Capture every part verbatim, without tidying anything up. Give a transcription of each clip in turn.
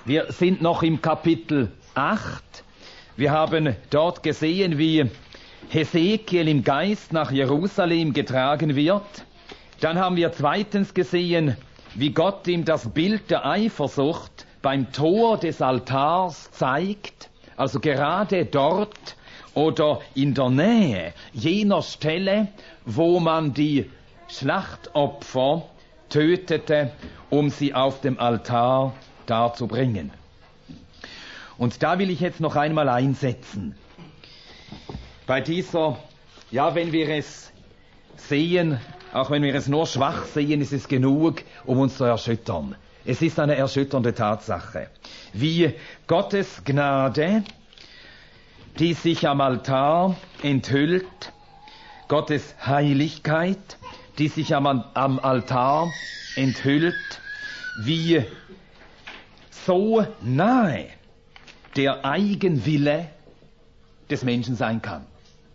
Wir sind noch im Kapitel acht. Wir haben dort gesehen, wie Hesekiel im Geist nach Jerusalem getragen wird. Dann haben wir zweitens gesehen, wie Gott ihm das Bild der Eifersucht beim Tor des Altars zeigt, also gerade dort oder in der Nähe jener Stelle, wo man die Schlachtopfer tötete, um sie auf dem Altar darzubringen. Und da will ich jetzt noch einmal einsetzen. Bei dieser, ja, wenn wir es sehen, auch wenn wir es nur schwach sehen, ist es genug, um uns zu erschüttern. Es ist eine erschütternde Tatsache, wie Gottes Gnade, die sich am Altar enthüllt, Gottes Heiligkeit, die sich am, am Altar enthüllt, wie so nahe der Eigenwille des Menschen sein kann.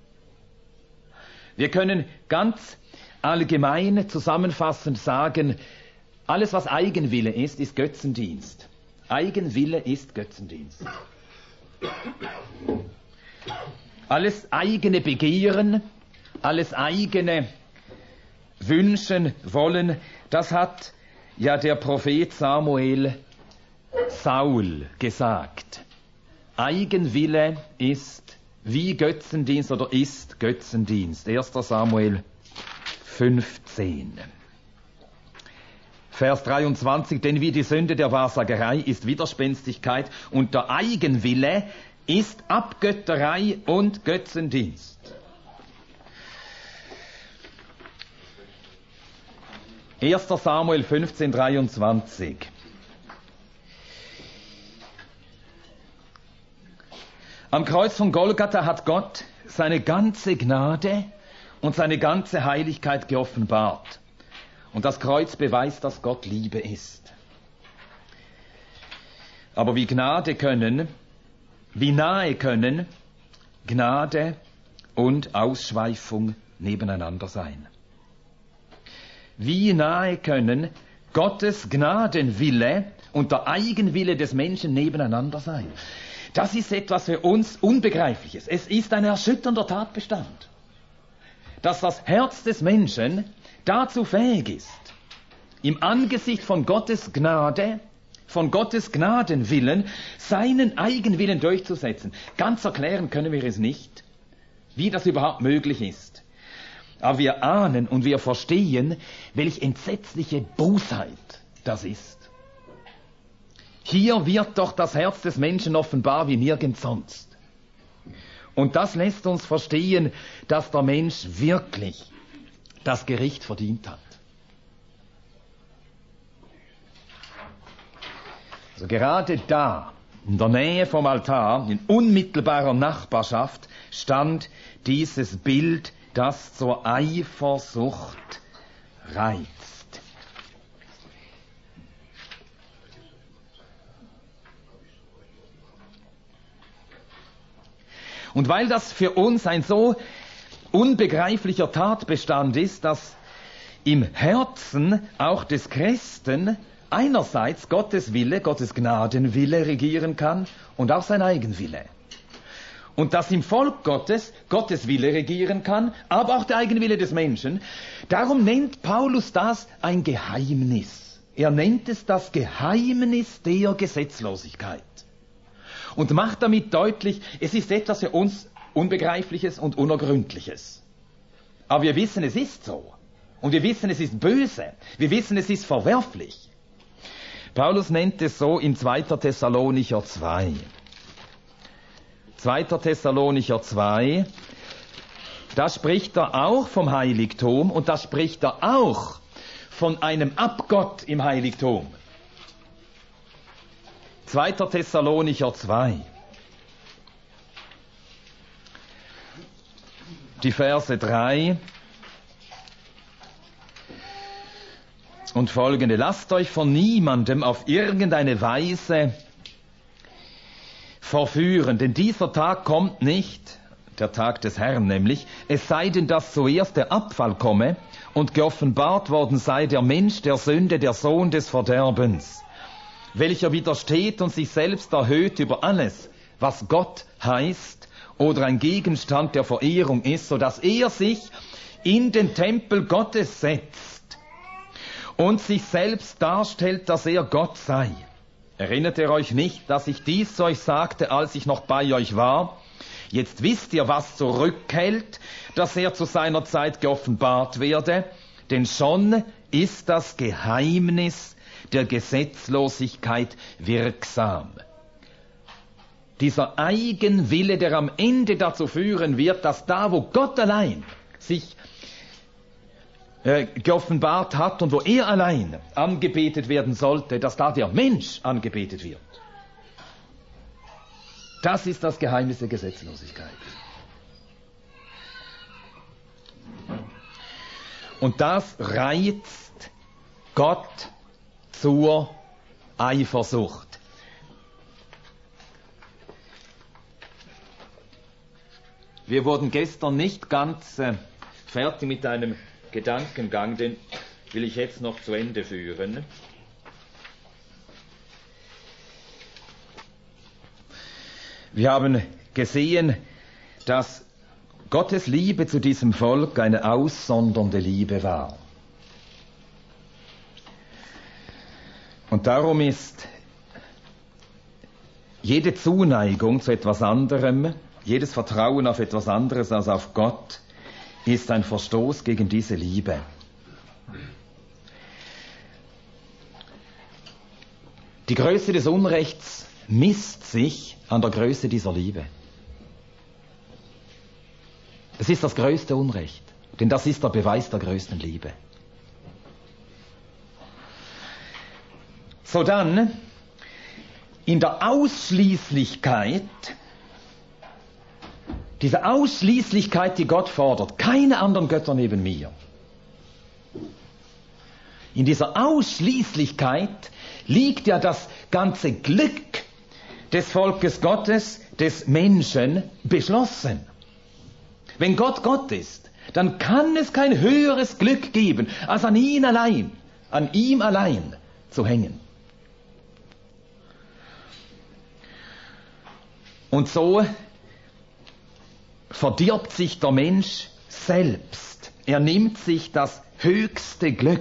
Wir können ganz allgemein zusammenfassend sagen, alles was Eigenwille ist, ist Götzendienst. Eigenwille ist Götzendienst. Alles eigene Begehren, alles eigene Wünschen, Wollen, das hat ja der Prophet Samuel Saul gesagt. Eigenwille ist wie Götzendienst oder ist Götzendienst. erster Samuel fünfzehn. Vers dreiundzwanzig, denn wie die Sünde der Wahrsagerei ist Widerspenstigkeit und der Eigenwille ist Abgötterei und Götzendienst. erster Samuel fünfzehn, dreiundzwanzig. Am Kreuz von Golgatha hat Gott seine ganze Gnade und seine ganze Heiligkeit geoffenbart. Und das Kreuz beweist, dass Gott Liebe ist. Aber wie Gnade können, wie nahe können Gnade und Ausschweifung nebeneinander sein? Wie nahe können Gottes Gnadenwille und der Eigenwille des Menschen nebeneinander sein? Das ist etwas für uns Unbegreifliches. Es ist ein erschütternder Tatbestand, dass das Herz des Menschen dazu fähig ist, im Angesicht von Gottes Gnade, von Gottes Gnadenwillen, seinen Eigenwillen durchzusetzen. Ganz erklären können wir es nicht, wie das überhaupt möglich ist. Aber wir ahnen und wir verstehen, welch entsetzliche Bosheit das ist. Hier wird doch das Herz des Menschen offenbar wie nirgends sonst. Und das lässt uns verstehen, dass der Mensch wirklich das Gericht verdient hat. Also gerade da, in der Nähe vom Altar, in unmittelbarer Nachbarschaft, stand dieses Bild, das zur Eifersucht reizt. Und weil das für uns ein so unbegreiflicher Tatbestand ist, dass im Herzen auch des Christen einerseits Gottes Wille, Gottes Gnadenwille regieren kann und auch sein Eigenwille. Und dass im Volk Gottes Gottes Wille regieren kann, aber auch der Eigenwille des Menschen. Darum nennt Paulus das ein Geheimnis. Er nennt es das Geheimnis der Gesetzlosigkeit. Und macht damit deutlich, es ist etwas für uns Unbegreifliches und Unergründliches. Aber wir wissen, es ist so. Und wir wissen, es ist böse. Wir wissen, es ist verwerflich. Paulus nennt es so in zweiter Thessalonicher zwei. zweiter Thessalonicher zwei, da spricht er auch vom Heiligtum und da spricht er auch von einem Abgott im Heiligtum. zweiter Thessalonicher zwei. Die Verse drei und folgende. Lasst euch von niemandem auf irgendeine Weise verführen, denn dieser Tag kommt nicht, der Tag des Herrn nämlich, es sei denn, dass zuerst der Abfall komme und geoffenbart worden sei der Mensch der Sünde, der Sohn des Verderbens. welcher widersteht und sich selbst erhöht über alles, was Gott heißt oder ein Gegenstand der Verehrung ist, so dass er sich in den Tempel Gottes setzt und sich selbst darstellt, dass er Gott sei. Erinnert ihr euch nicht, dass ich dies zu euch sagte, als ich noch bei euch war? Jetzt wisst ihr, was zurückhält, dass er zu seiner Zeit geoffenbart werde, denn schon ist das Geheimnis der Gesetzlosigkeit wirksam. Dieser Eigenwille, der am Ende dazu führen wird, dass da, wo Gott allein sich äh, geoffenbart hat und wo er allein angebetet werden sollte, dass da der Mensch angebetet wird. Das ist das Geheimnis der Gesetzlosigkeit. Und das reizt Gott zur Eifersucht. Wir wurden gestern nicht ganz äh, fertig mit einem Gedankengang, den will ich jetzt noch zu Ende führen. Wir haben gesehen, dass Gottes Liebe zu diesem Volk eine aussondernde Liebe war. Und darum ist jede Zuneigung zu etwas anderem, jedes Vertrauen auf etwas anderes als auf Gott, ist ein Verstoß gegen diese Liebe. Die Größe des Unrechts misst sich an der Größe dieser Liebe. Es ist das größte Unrecht, denn das ist der Beweis der größten Liebe. So dann, in der Ausschließlichkeit, diese Ausschließlichkeit, die Gott fordert, keine anderen Götter neben mir. In dieser Ausschließlichkeit liegt ja das ganze Glück des Volkes Gottes, des Menschen, beschlossen. Wenn Gott Gott ist, dann kann es kein höheres Glück geben, als an ihn allein, an ihm allein zu hängen. Und so verdirbt sich der Mensch selbst. Er nimmt sich das höchste Glück,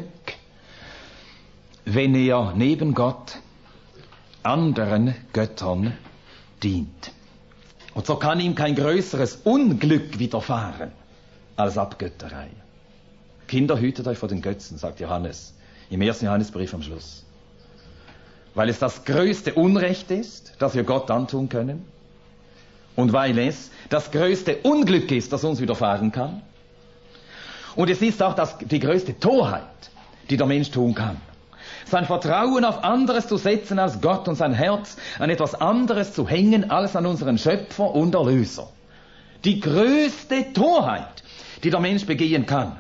wenn er neben Gott anderen Göttern dient. Und so kann ihm kein größeres Unglück widerfahren als Abgötterei. Kinder, hütet euch vor den Götzen, sagt Johannes im ersten Johannesbrief am Schluss. Weil es das größte Unrecht ist, das wir Gott antun können, und weil es das größte Unglück ist, das uns widerfahren kann. Und es ist auch das, die größte Torheit, die der Mensch tun kann. Sein Vertrauen auf anderes zu setzen als Gott und sein Herz an etwas anderes zu hängen als an unseren Schöpfer und Erlöser. Die größte Torheit, die der Mensch begehen kann.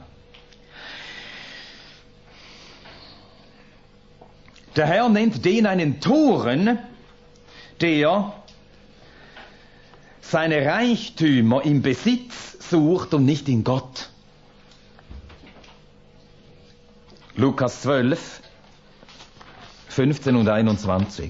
Der Herr nennt den einen Toren, der seine Reichtümer im Besitz sucht und nicht in Gott. Lukas zwölf, fünfzehn und einundzwanzig.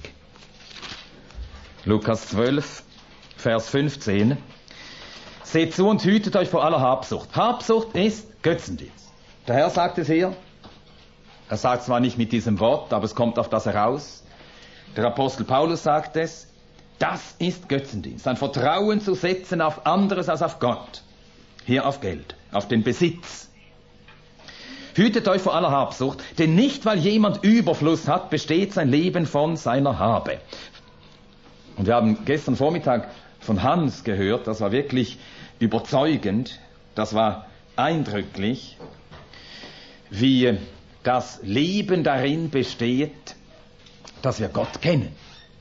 Lukas zwölf, Vers fünfzehn. Seht zu und hütet euch vor aller Habsucht. Habsucht ist Götzendienst. Der Herr sagt es hier. Er sagt zwar nicht mit diesem Wort, aber es kommt auf das heraus. Der Apostel Paulus sagt es. Das ist Götzendienst. Ein Vertrauen zu setzen auf anderes als auf Gott. Hier auf Geld, auf den Besitz. Hütet euch vor aller Habsucht, denn nicht, weil jemand Überfluss hat, besteht sein Leben von seiner Habe. Und wir haben gestern Vormittag von Hans gehört, das war wirklich überzeugend, das war eindrücklich, wie das Leben darin besteht, dass wir Gott kennen.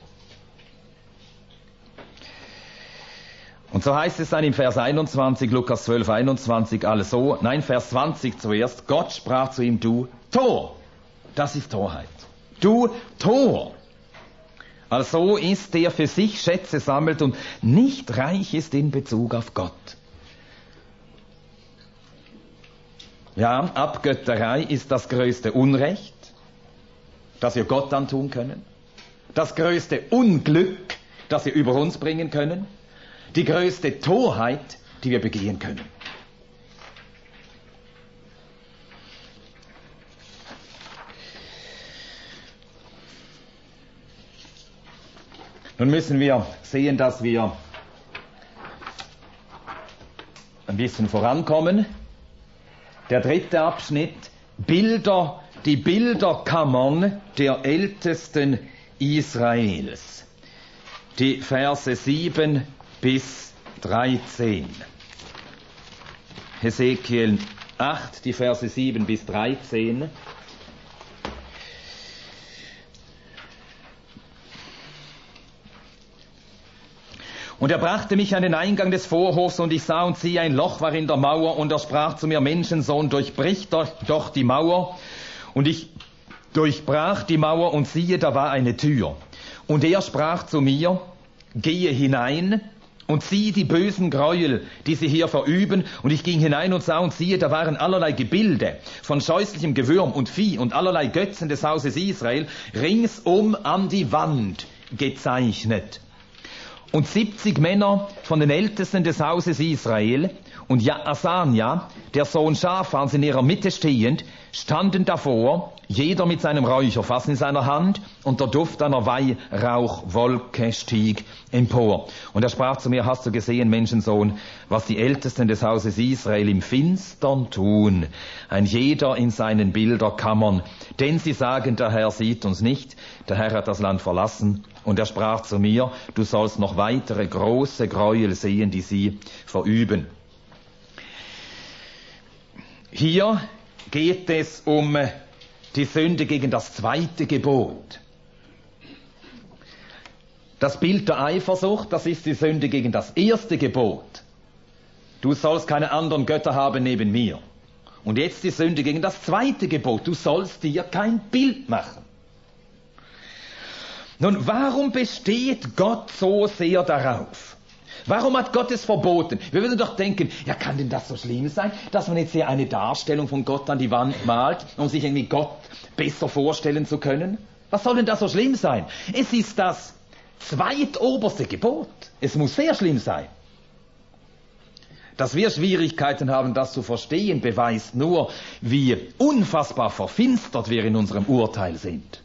Und so heißt es dann im Vers einundzwanzig, Lukas zwölf, einundzwanzig, alles so. Nein, Vers zwanzig zuerst. Gott sprach zu ihm, du Tor. Das ist Torheit. Du Tor. Also ist der für sich Schätze sammelt und nicht reich ist in Bezug auf Gott. Ja, Abgötterei ist das größte Unrecht, das wir Gott antun können. das größte Unglück, das wir über uns bringen können, die größte Torheit, die wir begehen können. Nun müssen wir sehen, dass wir ein bisschen vorankommen. Der dritte Abschnitt, Bilder, die Bilderkammern der Ältesten Israels. Die Verse sieben bis dreizehn. Hesekiel acht, die Verse sieben bis dreizehn. Und er brachte mich an den Eingang des Vorhofs, und ich sah und siehe, ein Loch war in der Mauer, und er sprach zu mir: Menschensohn, durchbrich doch, doch die Mauer. Und ich durchbrach die Mauer, und siehe, da war eine Tür. Und er sprach zu mir: Gehe hinein und sieh die bösen Gräuel, die sie hier verüben. Und ich ging hinein und sah und siehe, da waren allerlei Gebilde von scheußlichem Gewürm und Vieh und allerlei Götzen des Hauses Israel ringsum an die Wand gezeichnet. Und siebzig Männer von den Ältesten des Hauses Israel und ja, Asania, der Sohn Schafans, in ihrer Mitte stehend, standen davor, jeder mit seinem Räucherfass in seiner Hand, und der Duft einer Weihrauchwolke stieg empor. Und er sprach zu mir: Hast du gesehen, Menschensohn, was die Ältesten des Hauses Israel im Finstern tun, ein jeder in seinen Bilderkammern? Denn sie sagen, der Herr sieht uns nicht, der Herr hat das Land verlassen. Und er sprach zu mir: Du sollst noch weitere große Gräuel sehen, die sie verüben. Hier geht es um die Sünde gegen das zweite Gebot. Das Bild der Eifersucht, das ist die Sünde gegen das erste Gebot. Du sollst keine anderen Götter haben neben mir. Und jetzt die Sünde gegen das zweite Gebot. Du sollst dir kein Bild machen. Nun, warum besteht Gott so sehr darauf? Warum hat Gott es verboten? Wir würden doch denken, ja, kann denn das so schlimm sein, dass man jetzt hier eine Darstellung von Gott an die Wand malt, um sich irgendwie Gott besser vorstellen zu können? Was soll denn das so schlimm sein? Es ist das zweitoberste Gebot. Es muss sehr schlimm sein. Dass wir Schwierigkeiten haben, das zu verstehen, beweist nur, wie unfassbar verfinstert wir in unserem Urteil sind.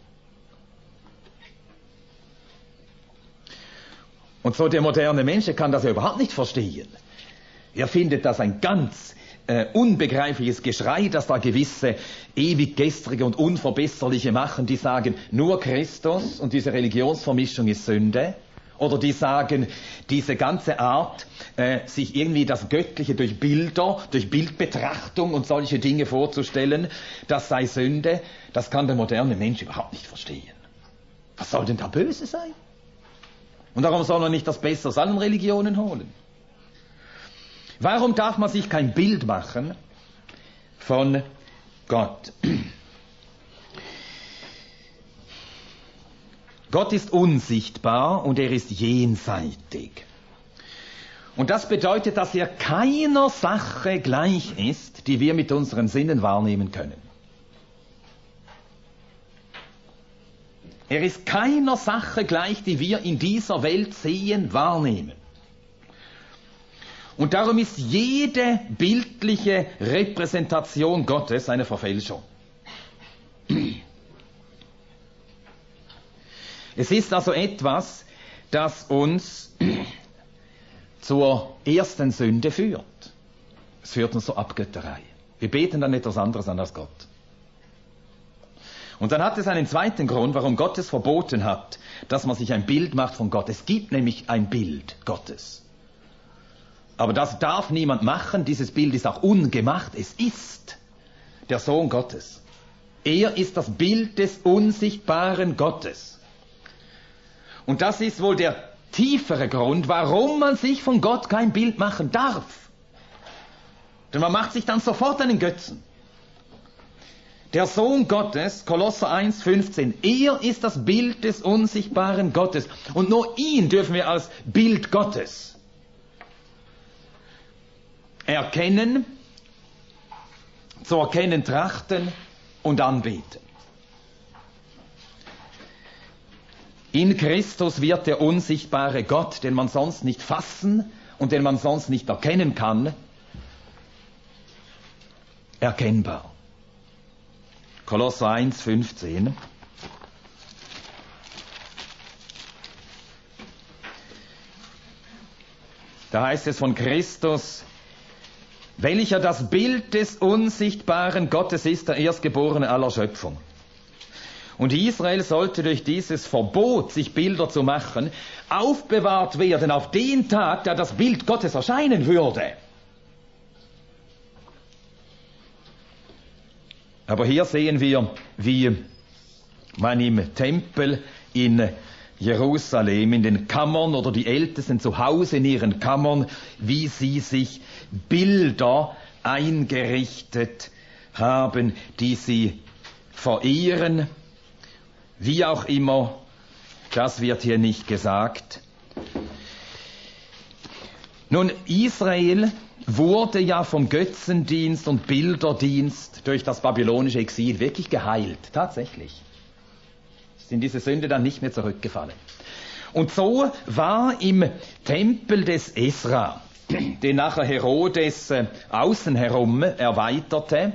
Und so der moderne Mensch kann das ja überhaupt nicht verstehen. Er findet das ein ganz äh, unbegreifliches Geschrei, dass da gewisse ewig gestrige und unverbesserliche machen, die sagen, nur Christus und diese Religionsvermischung ist Sünde. Oder die sagen, diese ganze Art, äh, sich irgendwie das Göttliche durch Bilder, durch Bildbetrachtung und solche Dinge vorzustellen, das sei Sünde. Das kann der moderne Mensch überhaupt nicht verstehen. Was soll denn da böse sein? Und darum soll man nicht das Beste aus allen Religionen holen. Warum darf man sich kein Bild machen von Gott? Gott ist unsichtbar und er ist jenseitig. Und das bedeutet, dass er keiner Sache gleich ist, die wir mit unseren Sinnen wahrnehmen können. Er ist keiner Sache gleich, die wir in dieser Welt sehen, wahrnehmen. Und darum ist jede bildliche Repräsentation Gottes eine Verfälschung. Es ist also etwas, das uns zur ersten Sünde führt. Es führt uns zur Abgötterei. Wir beten dann etwas anderes an als Gott. Und dann hat es einen zweiten Grund, warum Gott es verboten hat, dass man sich ein Bild macht von Gott. Es gibt nämlich ein Bild Gottes. Aber das darf niemand machen. Dieses Bild ist auch ungemacht. Es ist der Sohn Gottes. Er ist das Bild des unsichtbaren Gottes. Und das ist wohl der tiefere Grund, warum man sich von Gott kein Bild machen darf. Denn man macht sich dann sofort einen Götzen. Der Sohn Gottes, Kolosser eins fünfzehn, er ist das Bild des unsichtbaren Gottes. Und nur ihn dürfen wir als Bild Gottes erkennen, zu erkennen trachten und anbeten. In Christus wird der unsichtbare Gott, den man sonst nicht fassen und den man sonst nicht erkennen kann, erkennbar. Kolosser eins, fünfzehn. Da heißt es von Christus, welcher das Bild des unsichtbaren Gottes ist, der Erstgeborene aller Schöpfung. Und Israel sollte durch dieses Verbot, sich Bilder zu machen, aufbewahrt werden auf den Tag, da das Bild Gottes erscheinen würde. Aber hier sehen wir, wie man im Tempel in Jerusalem, in den Kammern oder die Ältesten zu Hause in ihren Kammern, wie sie sich Bilder eingerichtet haben, die sie verehren. Wie auch immer, das wird hier nicht gesagt. Nun, Israel wurde ja vom Götzendienst und Bilderdienst durch das babylonische Exil wirklich geheilt, tatsächlich. Sind diese Sünde dann nicht mehr zurückgefallen. Und so war im Tempel des Esra, den nachher Herodes äh, außen herum erweiterte,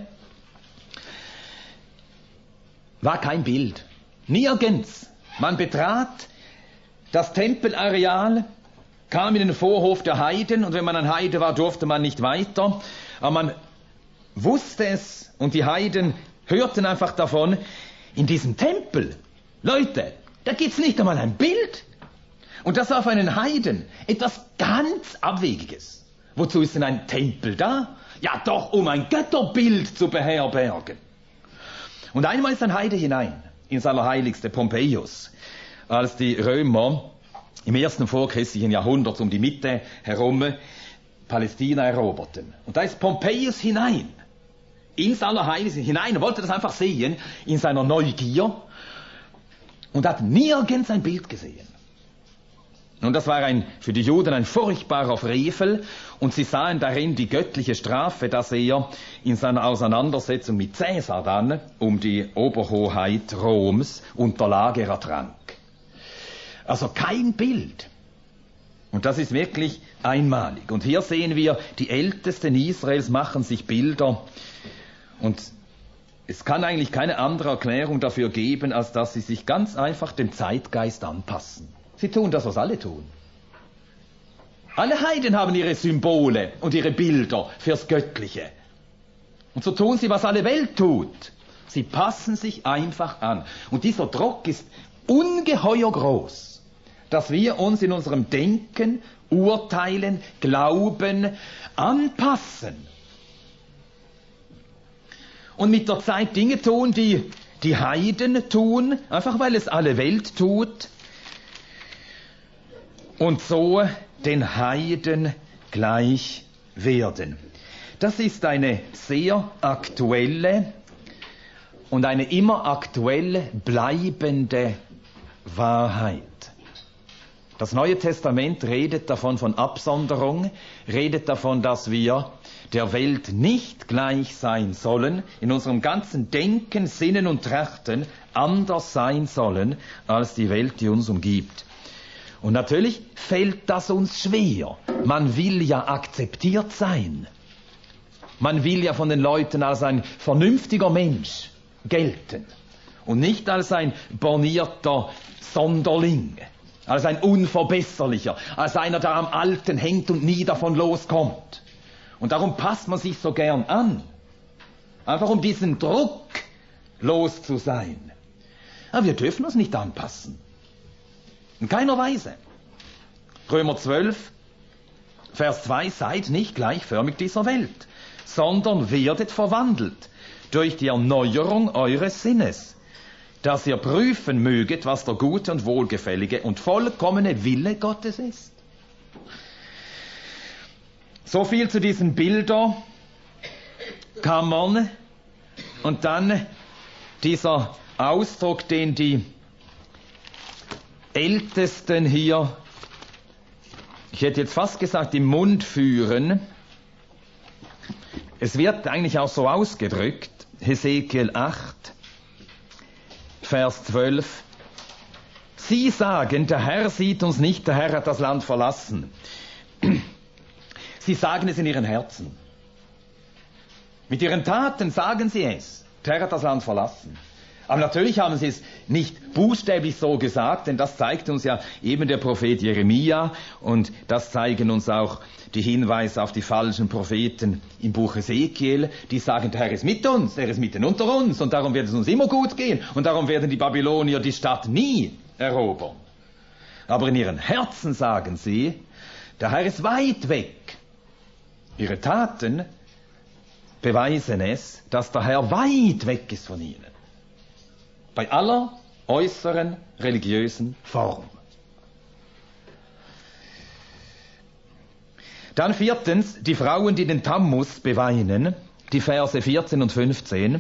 war kein Bild. Nirgends. Man betrat das Tempelareal, kam in den Vorhof der Heiden, und wenn man ein Heide war, durfte man nicht weiter. Aber man wusste es, und die Heiden hörten einfach davon, in diesem Tempel, Leute, da gibt's nicht einmal ein Bild. Und das war für einen Heiden etwas ganz Abwegiges. Wozu ist denn ein Tempel da? Ja doch, um ein Götterbild zu beherbergen. Und einmal ist ein Heide hinein ins Allerheiligste, Pompeius, als die Römer im ersten vorchristlichen Jahrhundert um die Mitte herum Palästina eroberten. Und da ist Pompeius hinein, ins Allerheiligste hinein, er wollte das einfach sehen, in seiner Neugier, und hat nirgends ein Bild gesehen. Und das war ein, für die Juden ein furchtbarer Frevel, und sie sahen darin die göttliche Strafe, dass er in seiner Auseinandersetzung mit Cäsar dann um die Oberhoheit Roms Unterlage ertrank. Also kein Bild. Und das ist wirklich einmalig. Und hier sehen wir, die Ältesten Israels machen sich Bilder, und es kann eigentlich keine andere Erklärung dafür geben, als dass sie sich ganz einfach dem Zeitgeist anpassen. Sie tun das, was alle tun. Alle Heiden haben ihre Symbole und ihre Bilder fürs Göttliche. Und so tun sie, was alle Welt tut. Sie passen sich einfach an. Und dieser Druck ist ungeheuer groß, dass wir uns in unserem Denken, Urteilen, Glauben anpassen. Und mit der Zeit Dinge tun, die die Heiden tun, einfach weil es alle Welt tut. Und so den Heiden gleich werden. Das ist eine sehr aktuelle und eine immer aktuell bleibende Wahrheit. Das Neue Testament redet davon von Absonderung, redet davon, dass wir der Welt nicht gleich sein sollen, in unserem ganzen Denken, Sinnen und Trachten anders sein sollen als die Welt, die uns umgibt. Und natürlich fällt das uns schwer. Man will ja akzeptiert sein. Man will ja von den Leuten als ein vernünftiger Mensch gelten und nicht als ein bornierter Sonderling, als ein Unverbesserlicher, als einer, der am Alten hängt und nie davon loskommt. Und darum passt man sich so gern an, einfach um diesen Druck los zu sein. Aber wir dürfen uns nicht anpassen. In keiner Weise. Römer zwölf, Vers zwei, seid nicht gleichförmig dieser Welt, sondern werdet verwandelt durch die Erneuerung eures Sinnes, dass ihr prüfen möget, was der gute und wohlgefällige und vollkommene Wille Gottes ist. So viel zu diesen Bilderkammern. Und dann dieser Ausdruck, den die Ältesten hier, ich hätte jetzt fast gesagt, im Mund führen. Es wird eigentlich auch so ausgedrückt, Hesekiel acht, Vers zwölf. Sie sagen, der Herr sieht uns nicht, der Herr hat das Land verlassen. Sie sagen es in ihren Herzen. Mit ihren Taten sagen sie es. Der Herr hat das Land verlassen. Aber natürlich haben sie es nicht buchstäblich so gesagt, denn das zeigt uns ja eben der Prophet Jeremia und das zeigen uns auch die Hinweise auf die falschen Propheten im Buch Ezekiel, die sagen, der Herr ist mit uns, er ist mitten unter uns und darum wird es uns immer gut gehen und darum werden die Babylonier die Stadt nie erobern. Aber in ihren Herzen sagen sie, der Herr ist weit weg. Ihre Taten beweisen es, dass der Herr weit weg ist von ihnen. Bei aller äußeren religiösen Form. Dann viertens, die Frauen, die den Tammuz beweinen, die Verse vierzehn und fünfzehn.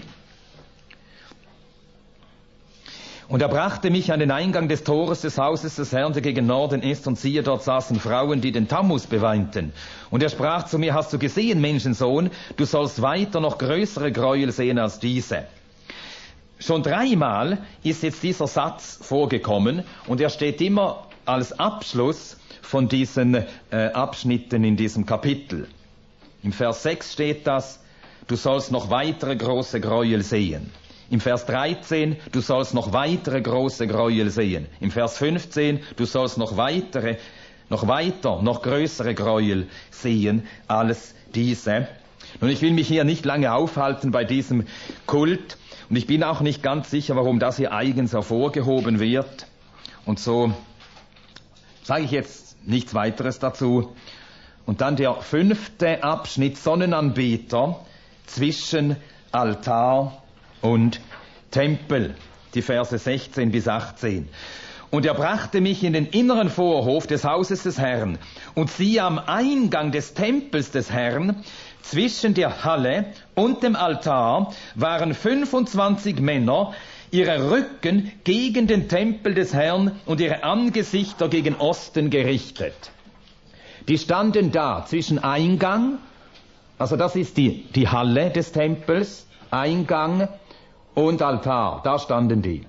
Und er brachte mich an den Eingang des Tores des Hauses des Herrn, der gegen Norden ist, und siehe, dort saßen Frauen, die den Tammuz beweinten. Und er sprach zu mir, hast du gesehen, Menschensohn, du sollst weiter noch größere Gräuel sehen als diese. Schon dreimal ist jetzt dieser Satz vorgekommen und er steht immer als Abschluss von diesen äh, Abschnitten in diesem Kapitel. Im Vers sechs steht das, du sollst noch weitere große Gräuel sehen. Im Vers dreizehn, du sollst noch weitere große Gräuel sehen. Im Vers fünfzehn, du sollst noch weitere, noch weiter, noch größere Gräuel sehen als diese. Nun, ich will mich hier nicht lange aufhalten bei diesem Kult. Und ich bin auch nicht ganz sicher, warum das hier eigens hervorgehoben wird. Und so sage ich jetzt nichts weiteres dazu. Und dann der fünfte Abschnitt, Sonnenanbeter zwischen Altar und Tempel, die Verse sechzehn bis achtzehn. Und er brachte mich in den inneren Vorhof des Hauses des Herrn. Und siehe, am Eingang des Tempels des Herrn, zwischen der Halle und dem Altar, waren fünfundzwanzig Männer, ihre Rücken gegen den Tempel des Herrn und ihre Angesichter gegen Osten gerichtet. Die standen da zwischen Eingang, also das ist die, die Halle des Tempels, Eingang und Altar, da standen die.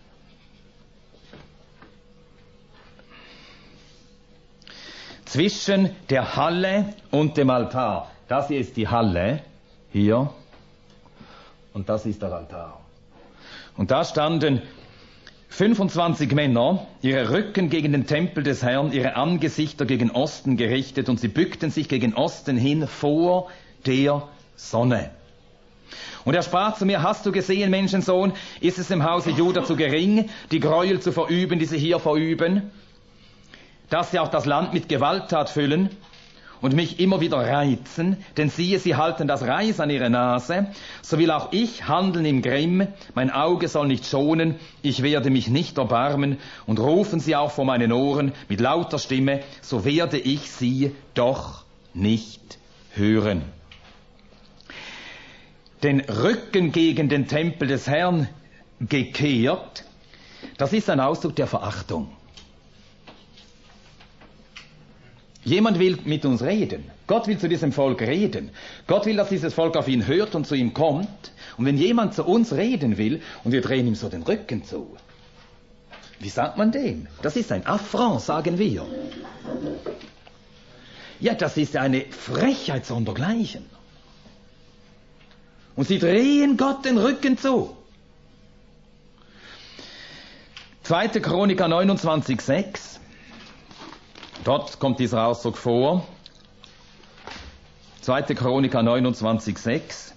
Zwischen der Halle und dem Altar. Das hier ist die Halle, hier, und das ist der Altar. Und da standen fünfundzwanzig Männer, ihre Rücken gegen den Tempel des Herrn, ihre Angesichter gegen Osten gerichtet, und sie bückten sich gegen Osten hin vor der Sonne. Und er sprach zu mir, hast du gesehen, Menschensohn, ist es im Hause Juda zu gering, die Gräuel zu verüben, die sie hier verüben, dass sie auch das Land mit Gewalttat füllen und mich immer wieder reizen, denn siehe, sie halten das Reis an ihre Nase, so will auch ich handeln im Grimm, mein Auge soll nicht schonen, ich werde mich nicht erbarmen, und rufen sie auch vor meinen Ohren mit lauter Stimme, so werde ich sie doch nicht hören. Den Rücken gegen den Tempel des Herrn gekehrt, das ist ein Ausdruck der Verachtung. Jemand will mit uns reden. Gott will zu diesem Volk reden. Gott will, dass dieses Volk auf ihn hört und zu ihm kommt. Und wenn jemand zu uns reden will und wir drehen ihm so den Rücken zu, wie sagt man dem? Das ist ein Affront, sagen wir. Ja, das ist eine Frechheit sondergleichen. Und sie drehen Gott den Rücken zu. zweite Chroniker neunundzwanzig sechs. Dort kommt dieser Ausdruck vor. zweite Chroniker neunundzwanzig sechs.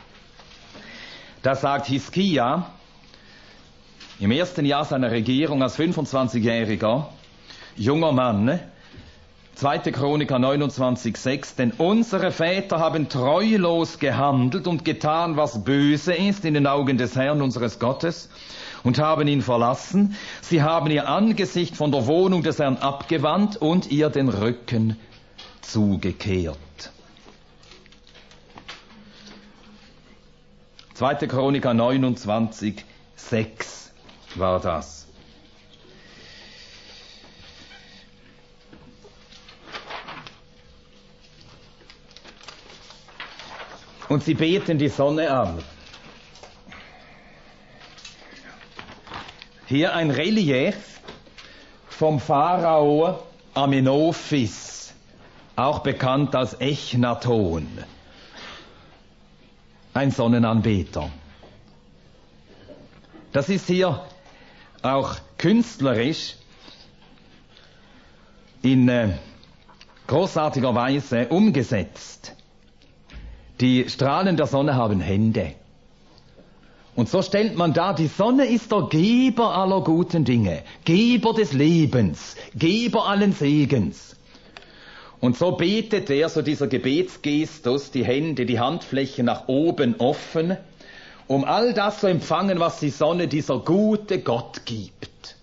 Da sagt Hiskia im ersten Jahr seiner Regierung als fünfundzwanzigjähriger junger Mann, zweite Chroniker neunundzwanzig sechs, denn unsere Väter haben treulos gehandelt und getan, was böse ist in den Augen des Herrn unseres Gottes, und haben ihn verlassen. Sie haben ihr Angesicht von der Wohnung des Herrn abgewandt und ihr den Rücken zugekehrt. zweite Chroniker neunundzwanzig sechs war das. Und sie beten die Sonne an. Hier ein Relief vom Pharao Amenophis, auch bekannt als Echnaton, ein Sonnenanbeter. Das ist hier auch künstlerisch in äh, großartiger Weise umgesetzt. Die Strahlen der Sonne haben Hände. Und so stellt man dar, die Sonne ist der Geber aller guten Dinge, Geber des Lebens, Geber allen Segens. Und so betet er, so dieser Gebetsgestus, die Hände, die Handflächen nach oben offen, um all das zu empfangen, was die Sonne, dieser gute Gott, gibt.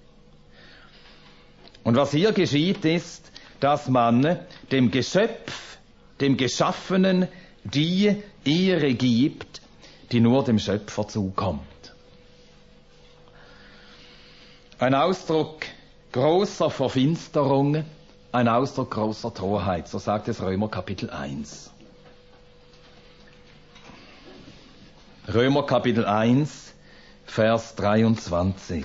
Und was hier geschieht, ist, dass man dem Geschöpf, dem Geschaffenen, die Ehre gibt, die nur dem Schöpfer zukommt. Ein Ausdruck großer Verfinsterung, ein Ausdruck großer Torheit, so sagt es Römer Kapitel eins. Römer Kapitel eins, Vers dreiundzwanzig.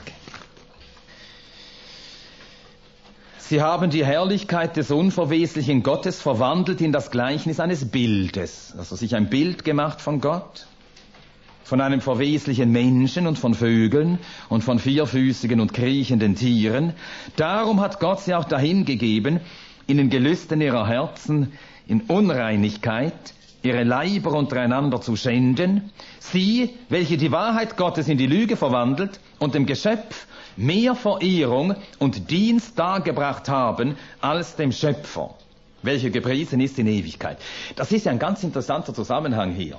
Sie haben die Herrlichkeit des unverweslichen Gottes verwandelt in das Gleichnis eines Bildes, also sich ein Bild gemacht von Gott, von einem verweslichen Menschen und von Vögeln und von vierfüßigen und kriechenden Tieren. Darum hat Gott sie auch dahin gegeben, in den Gelüsten ihrer Herzen, in Unreinigkeit, ihre Leiber untereinander zu schänden, sie, welche die Wahrheit Gottes in die Lüge verwandelt und dem Geschöpf mehr Verehrung und Dienst dargebracht haben als dem Schöpfer, welcher gepriesen ist in Ewigkeit. Das ist ja ein ganz interessanter Zusammenhang hier.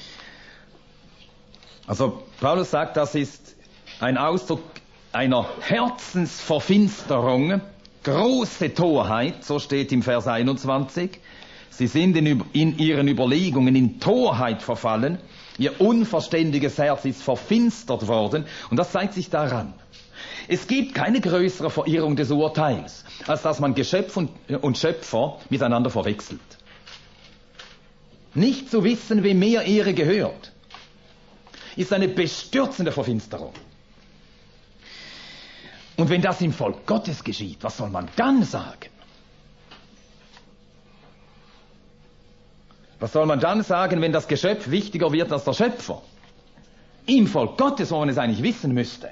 Also Paulus sagt, das ist ein Ausdruck einer Herzensverfinsterung, große Torheit, so steht im Vers einundzwanzig. Sie sind in, in ihren Überlegungen in Torheit verfallen, ihr unverständiges Herz ist verfinstert worden und das zeigt sich daran. Es gibt keine größere Verirrung des Urteils, als dass man Geschöpf und, und Schöpfer miteinander verwechselt. Nicht zu wissen, wem mehr Ehre gehört, ist eine bestürzende Verfinsterung. Und wenn das im Volk Gottes geschieht, was soll man dann sagen? Was soll man dann sagen, wenn das Geschöpf wichtiger wird als der Schöpfer? Im Volk Gottes, wo man es eigentlich wissen müsste.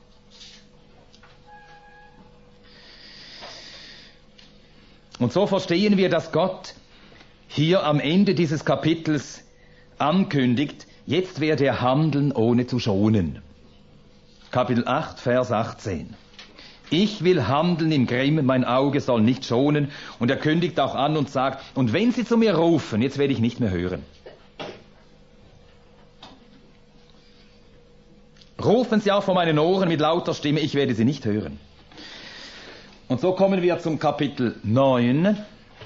Und so verstehen wir, dass Gott hier am Ende dieses Kapitels ankündigt, jetzt werde er handeln, ohne zu schonen. Kapitel acht, Vers achtzehn. Ich will handeln im Grimm, mein Auge soll nicht schonen. Und er kündigt auch an und sagt, und wenn sie zu mir rufen, jetzt werde ich nicht mehr hören. Rufen sie auch vor meinen Ohren mit lauter Stimme, ich werde sie nicht hören. Und so kommen wir zum Kapitel neun.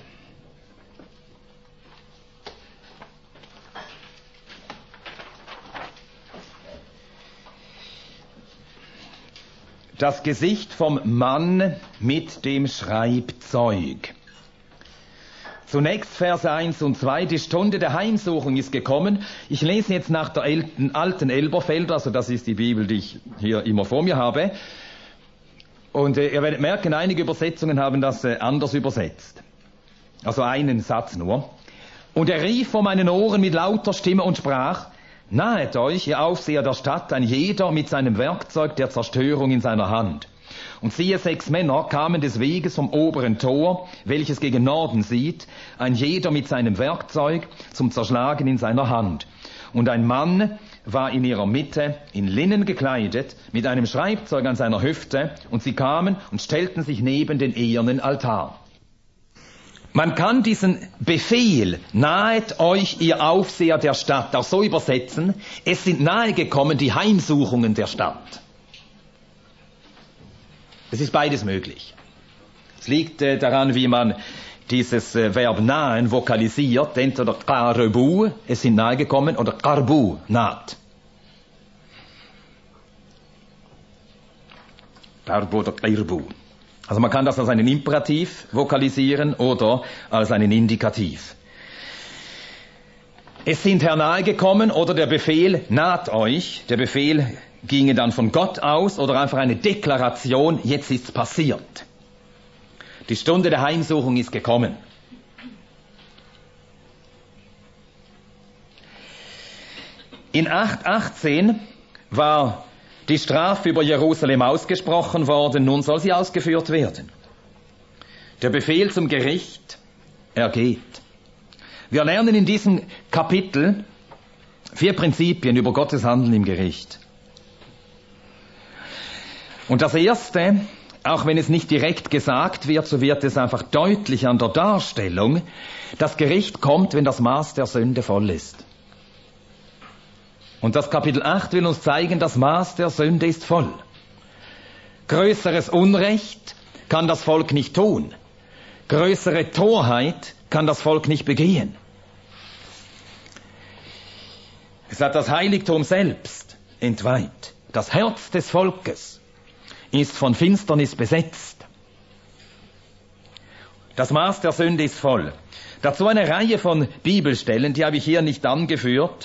Das Gesicht vom Mann mit dem Schreibzeug. Zunächst Verse eins und zwei. Die Stunde der Heimsuchung ist gekommen. Ich lese jetzt nach der alten Elberfelder, also das ist die Bibel, die ich hier immer vor mir habe. Und äh, ihr werdet merken, einige Übersetzungen haben das äh, anders übersetzt. Also einen Satz nur. Und er rief vor meinen Ohren mit lauter Stimme und sprach, nahet euch, ihr Aufseher der Stadt, ein jeder mit seinem Werkzeug der Zerstörung in seiner Hand. Und siehe, sechs Männer kamen des Weges vom oberen Tor, welches gegen Norden sieht, ein jeder mit seinem Werkzeug zum Zerschlagen in seiner Hand. Und ein Mann war in ihrer Mitte, in Linnen gekleidet, mit einem Schreibzeug an seiner Hüfte, und sie kamen und stellten sich neben den ehernen Altar. Man kann diesen Befehl, nahet euch, ihr Aufseher der Stadt, auch so übersetzen, es sind nahegekommen die Heimsuchungen der Stadt. Es ist beides möglich. Es liegt äh, daran, wie man dieses äh, Verb nahen vokalisiert, entweder qarbu, es sind nahegekommen, oder qarbu, naht. Qarbu oder qirbu. Also man kann das als einen Imperativ vokalisieren oder als einen Indikativ. Es sind hernahegekommen oder der Befehl naht euch. Der Befehl ginge dann von Gott aus oder einfach eine Deklaration, jetzt ist's passiert. Die Stunde der Heimsuchung ist gekommen. In acht achtzehn war die Strafe über Jerusalem ausgesprochen worden, nun soll sie ausgeführt werden. Der Befehl zum Gericht ergeht. Wir lernen in diesem Kapitel vier Prinzipien über Gottes Handeln im Gericht. Und das erste, auch wenn es nicht direkt gesagt wird, so wird es einfach deutlich an der Darstellung, das Gericht kommt, wenn das Maß der Sünde voll ist. Und das Kapitel acht will uns zeigen, das Maß der Sünde ist voll. Größeres Unrecht kann das Volk nicht tun. Größere Torheit kann das Volk nicht begehen. Es hat das Heiligtum selbst entweiht. Das Herz des Volkes ist von Finsternis besetzt. Das Maß der Sünde ist voll. Dazu eine Reihe von Bibelstellen, die habe ich hier nicht angeführt.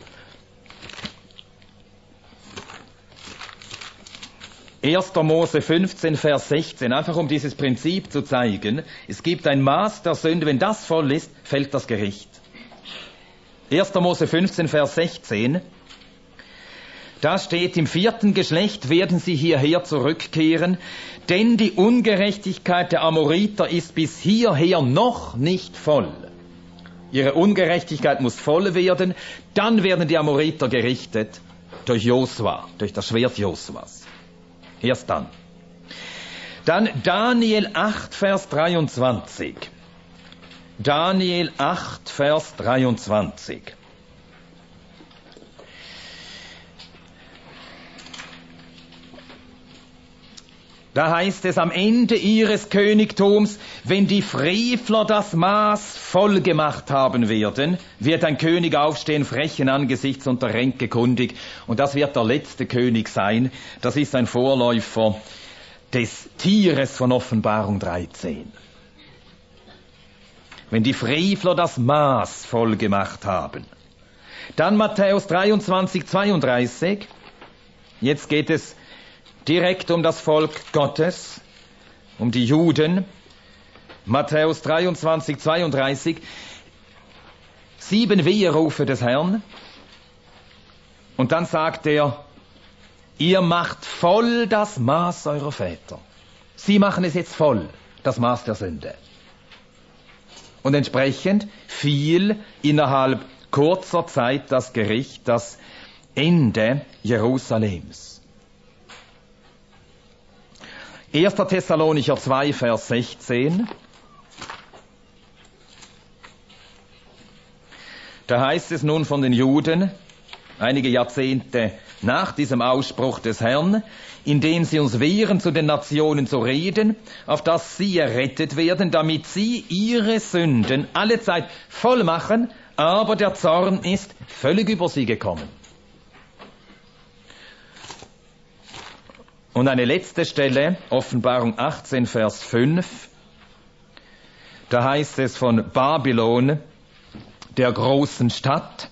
erster Mose fünfzehn, Vers sechzehn, einfach um dieses Prinzip zu zeigen. Es gibt ein Maß der Sünde, wenn das voll ist, fällt das Gericht. erster Mose fünfzehn, Vers sechzehn. Da steht, im vierten Geschlecht werden sie hierher zurückkehren, denn die Ungerechtigkeit der Amoriter ist bis hierher noch nicht voll. Ihre Ungerechtigkeit muss voll werden, dann werden die Amoriter gerichtet durch Josua, durch das Schwert Josuas. Erst dann. Dann Daniel acht, Vers dreiundzwanzig. Daniel acht, Vers dreiundzwanzig. Da heißt es am Ende ihres Königtums, wenn die Frevler das Maß voll gemacht haben werden, wird ein König aufstehen, frechen Angesichts und der Ränke kundig. Und das wird der letzte König sein. Das ist ein Vorläufer des Tieres von Offenbarung dreizehn. Wenn die Frevler das Maß voll gemacht haben. Dann Matthäus dreiundzwanzig, zweiunddreißig. Jetzt geht es direkt um das Volk Gottes, um die Juden. Matthäus dreiundzwanzig, zweiunddreißig. Sieben Weherufe des Herrn. Und dann sagt er, ihr macht voll das Maß eurer Väter. Sie machen es jetzt voll, das Maß der Sünde. Und entsprechend fiel innerhalb kurzer Zeit das Gericht, das Ende Jerusalems. erster Thessalonicher zwei, Vers sechzehn. Da heißt es nun von den Juden, einige Jahrzehnte nach diesem Ausspruch des Herrn, indem sie uns wehren, zu den Nationen zu reden, auf dass sie errettet werden, damit sie ihre Sünden allezeit voll machen, aber der Zorn ist völlig über sie gekommen. Und eine letzte Stelle, Offenbarung achtzehn, Vers fünf. Da heißt es von Babylon, der großen Stadt,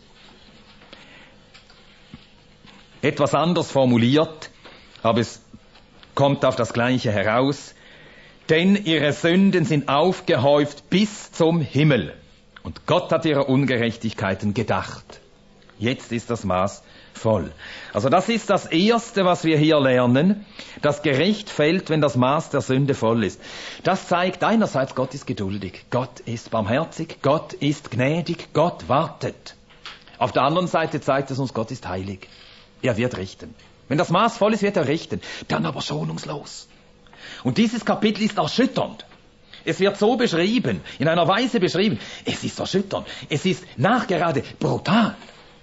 etwas anders formuliert, aber es kommt auf das Gleiche heraus. Denn ihre Sünden sind aufgehäuft bis zum Himmel. Und Gott hat ihre Ungerechtigkeiten gedacht. Jetzt ist das Maß voll. Also das ist das Erste, was wir hier lernen. Das Gericht fällt, wenn das Maß der Sünde voll ist. Das zeigt einerseits, Gott ist geduldig, Gott ist barmherzig, Gott ist gnädig, Gott wartet. Auf der anderen Seite zeigt es uns, Gott ist heilig. Er wird richten. Wenn das Maß voll ist, wird er richten. Dann aber schonungslos. Und dieses Kapitel ist erschütternd. Es wird so beschrieben, in einer Weise beschrieben, es ist erschütternd. Es ist nachgerade brutal.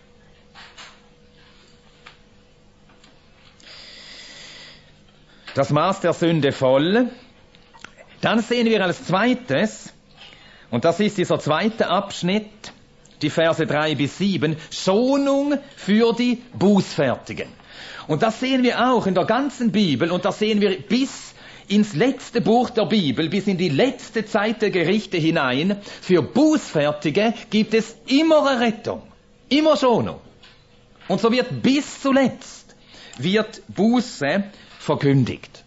Das Maß der Sünde voll. Dann sehen wir als zweites, und das ist dieser zweite Abschnitt, die Verse drei bis sieben, Schonung für die Bußfertigen. Und das sehen wir auch in der ganzen Bibel, und das sehen wir bis ins letzte Buch der Bibel, bis in die letzte Zeit der Gerichte hinein. Für Bußfertige gibt es immer Errettung. Immer Schonung. Und so wird bis zuletzt wird Buße verkündigt.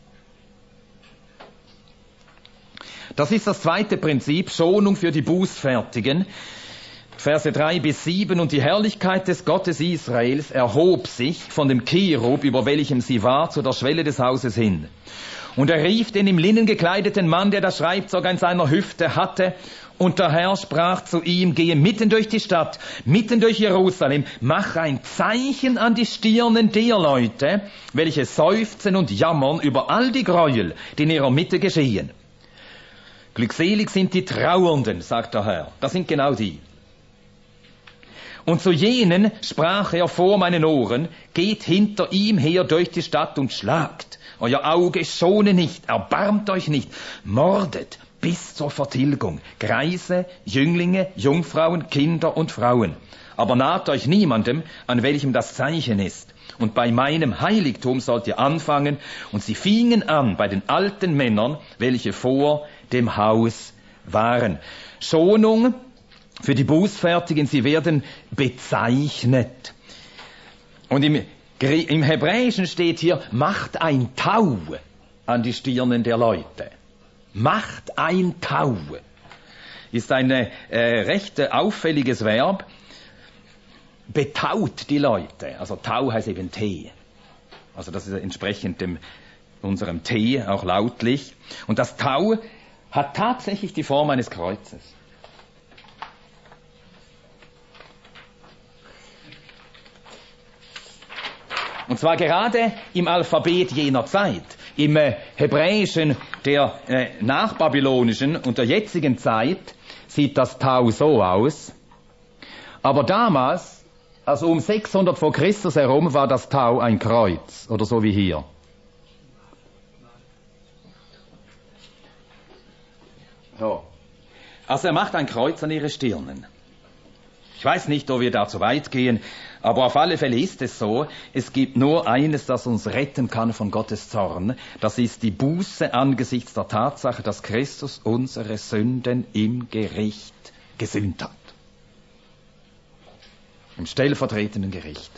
Das ist das zweite Prinzip, Schonung für die Bußfertigen. Verse drei bis sieben, und die Herrlichkeit des Gottes Israels erhob sich von dem Cherub, über welchem sie war, zu der Schwelle des Hauses hin. Und er rief den im Linnen gekleideten Mann, der das Schreibzeug an seiner Hüfte hatte, und der Herr sprach zu ihm, gehe mitten durch die Stadt, mitten durch Jerusalem, mach ein Zeichen an die Stirnen der Leute, welche seufzen und jammern über all die Gräuel, die in ihrer Mitte geschehen. Glückselig sind die Trauernden, sagt der Herr. Das sind genau die. Und zu jenen sprach er vor meinen Ohren, geht hinter ihm her durch die Stadt und schlagt. Euer Auge schone nicht, erbarmt euch nicht, mordet bis zur Vertilgung. Greise, Jünglinge, Jungfrauen, Kinder und Frauen. Aber naht euch niemandem, an welchem das Zeichen ist. Und bei meinem Heiligtum sollt ihr anfangen. Und sie fingen an bei den alten Männern, welche vor dem Haus waren. Schonung für die Bußfertigen, sie werden bezeichnet. Und im, im Hebräischen steht hier, macht ein Tau an die Stirnen der Leute. Macht ein Tau. Ist ein äh, recht auffälliges Verb. Betaut die Leute. Also Tau heißt eben Tee. Also das ist entsprechend dem, unserem Tee auch lautlich. Und das Tau hat tatsächlich die Form eines Kreuzes. Und zwar gerade im Alphabet jener Zeit, im äh, Hebräischen der äh, nachbabylonischen und der jetzigen Zeit, sieht das Tau so aus. Aber damals, also um sechshundert vor Christus herum, war das Tau ein Kreuz, oder so wie hier. So. Also er macht ein Kreuz an ihre Stirnen. Ich weiß nicht, ob wir da zu weit gehen, aber auf alle Fälle ist es so, es gibt nur eines, das uns retten kann von Gottes Zorn. Das ist die Buße angesichts der Tatsache, dass Christus unsere Sünden im Gericht gesühnt hat. Im stellvertretenden Gericht.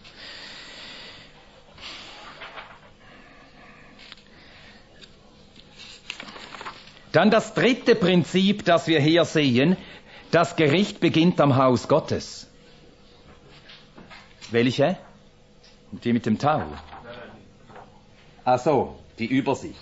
Dann das dritte Prinzip, das wir hier sehen, das Gericht beginnt am Haus Gottes. Welche? Die mit dem Tau. Ach so, die Übersicht.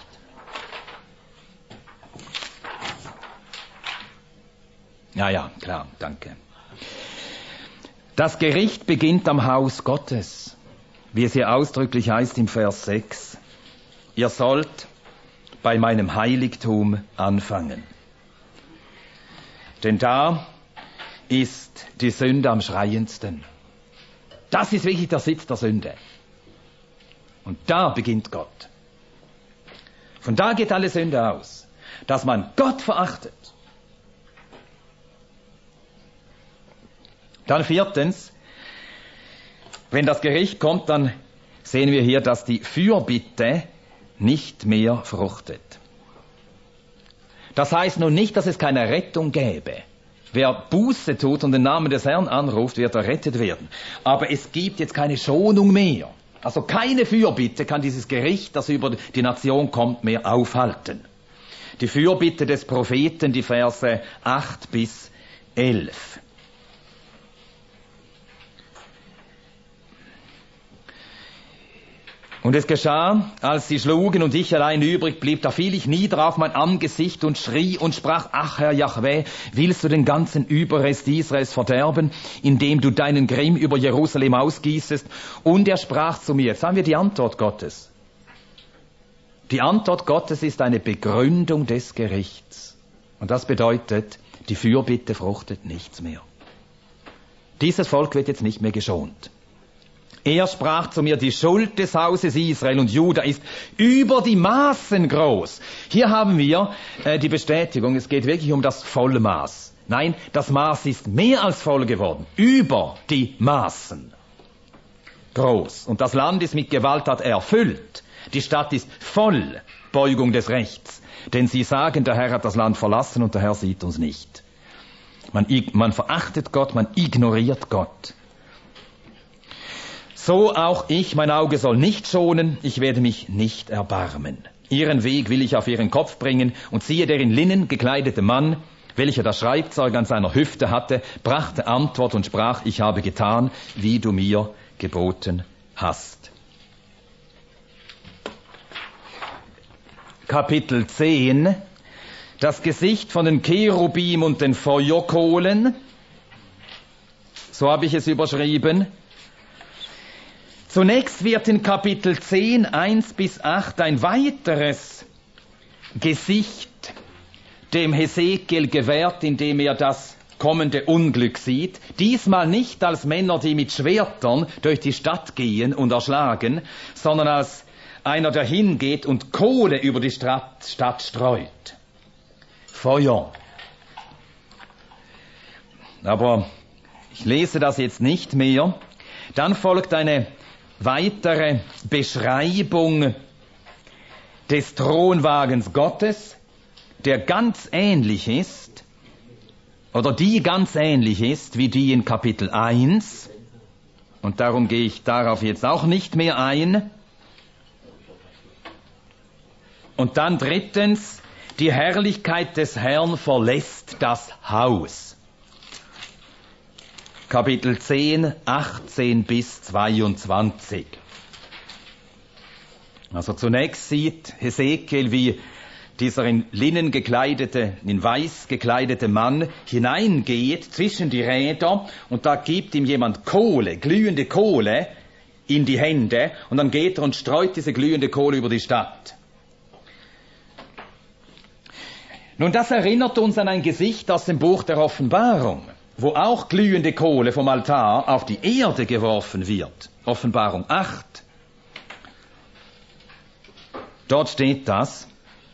Ja, ja, klar, danke. Das Gericht beginnt am Haus Gottes, wie es hier ausdrücklich heißt im Vers sechs. Ihr sollt bei meinem Heiligtum anfangen. Denn da ist die Sünde am schreiendsten. Das ist wirklich der Sitz der Sünde. Und da beginnt Gott. Von da geht alle Sünde aus. Dass man Gott verachtet. Dann viertens, wenn das Gericht kommt, dann sehen wir hier, dass die Fürbitte nicht mehr fruchtet. Das heißt nun nicht, dass es keine Rettung gäbe. Wer Buße tut und den Namen des Herrn anruft, wird errettet werden. Aber es gibt jetzt keine Schonung mehr. Also keine Fürbitte kann dieses Gericht, das über die Nation kommt, mehr aufhalten. Die Fürbitte des Propheten, die Verse acht bis elf. Und es geschah, als sie schlugen und ich allein übrig blieb, da fiel ich nieder auf mein Angesicht und schrie und sprach, ach Herr Jahwe, willst du den ganzen Überrest Israels verderben, indem du deinen Grimm über Jerusalem ausgießest? Und er sprach zu mir, jetzt haben wir die Antwort Gottes. Die Antwort Gottes ist eine Begründung des Gerichts. Und das bedeutet, die Fürbitte fruchtet nichts mehr. Dieses Volk wird jetzt nicht mehr geschont. Er sprach zu mir, die Schuld des Hauses Israel und Juda ist über die Maßen groß. Hier haben wir äh, die Bestätigung, es geht wirklich um das Vollmaß. Nein, das Maß ist mehr als voll geworden, über die Maßen groß. Und das Land ist mit Gewalttat erfüllt. Die Stadt ist voll Beugung des Rechts. Denn sie sagen, der Herr hat das Land verlassen und der Herr sieht uns nicht. Man, man verachtet Gott, man ignoriert Gott. So auch ich, mein Auge soll nicht schonen, ich werde mich nicht erbarmen. Ihren Weg will ich auf ihren Kopf bringen, und siehe, der in Linnen gekleidete Mann, welcher das Schreibzeug an seiner Hüfte hatte, brachte Antwort und sprach, ich habe getan, wie du mir geboten hast. Kapitel zehn. Das Gesicht von den Cherubim und den Feuerkohlen. So habe ich es überschrieben. Zunächst wird in Kapitel zehn, eins bis acht ein weiteres Gesicht dem Hesekiel gewährt, indem er das kommende Unglück sieht. Diesmal nicht als Männer, die mit Schwertern durch die Stadt gehen und erschlagen, sondern als einer, der hingeht und Kohle über die Stadt, Stadt streut. Feuer. Aber ich lese das jetzt nicht mehr. Dann folgt eine weitere Beschreibung des Thronwagens Gottes, der ganz ähnlich ist, oder die ganz ähnlich ist wie die in Kapitel eins. Und darum gehe ich darauf jetzt auch nicht mehr ein. Und dann drittens, die Herrlichkeit des Herrn verlässt das Haus. Kapitel zehn, achtzehn bis zweiundzwanzig. Also zunächst sieht Hesekiel, wie dieser in Linnen gekleidete, in weiß gekleidete Mann hineingeht zwischen die Räder, und da gibt ihm jemand Kohle, glühende Kohle in die Hände, und dann geht er und streut diese glühende Kohle über die Stadt. Nun, das erinnert uns an ein Gesicht aus dem Buch der Offenbarung, wo auch glühende Kohle vom Altar auf die Erde geworfen wird. Offenbarung acht. Dort steht das.